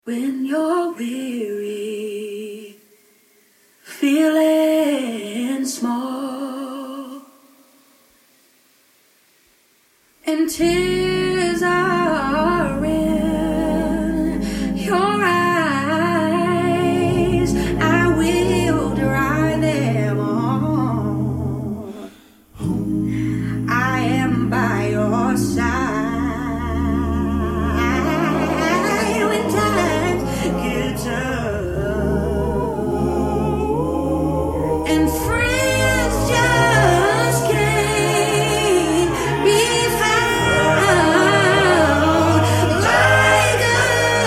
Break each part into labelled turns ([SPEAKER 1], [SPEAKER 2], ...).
[SPEAKER 1] When you're weary, feeling small, and tears are in your eyes, I will dry them all. I am by your side. And friends just can't be found, like a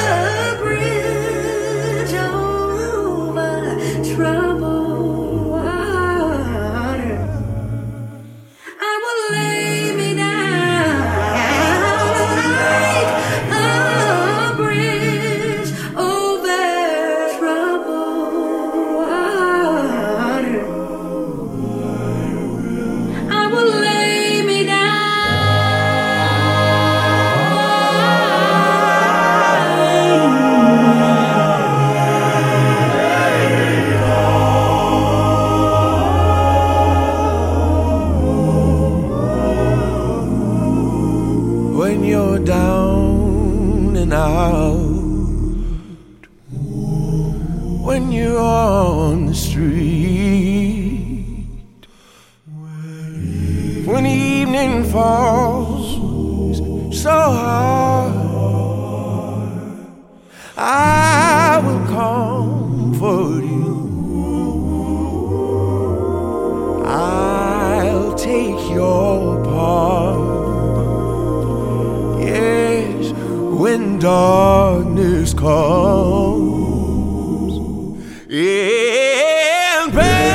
[SPEAKER 1] bridge over troubled water. I will lay me down like a bridge over troubled water. I will lay me
[SPEAKER 2] down when you're down and out, when you're on the street, when evening falls so hard, I will comfort you. I'll take your part. Yes, when darkness comes, and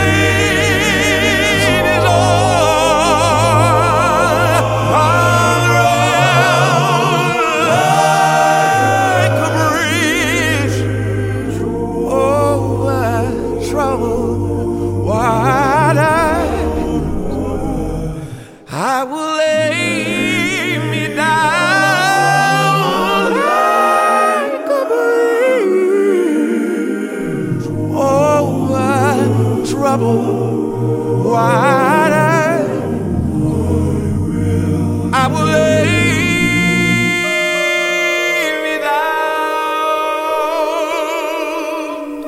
[SPEAKER 2] pain is all around, like a bridge over troubled water. I will lay me down like a bridge over troubled water. I will lay me down.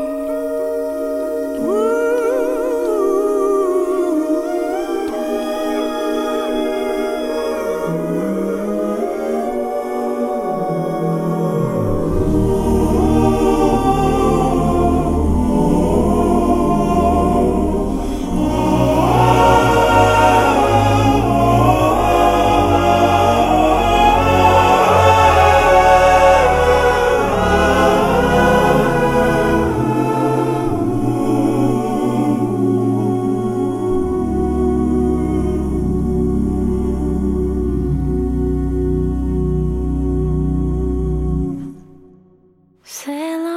[SPEAKER 1] Sail